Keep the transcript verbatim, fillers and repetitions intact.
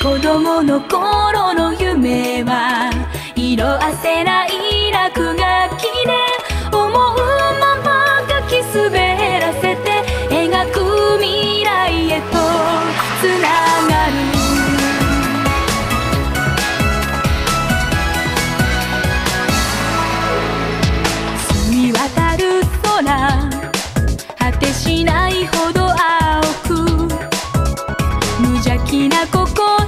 子供の頃の夢は色あせない落書きで思うまま書き滑らせて描く未来へとつながる。澄み渡る空果てしないほど青く無邪気な心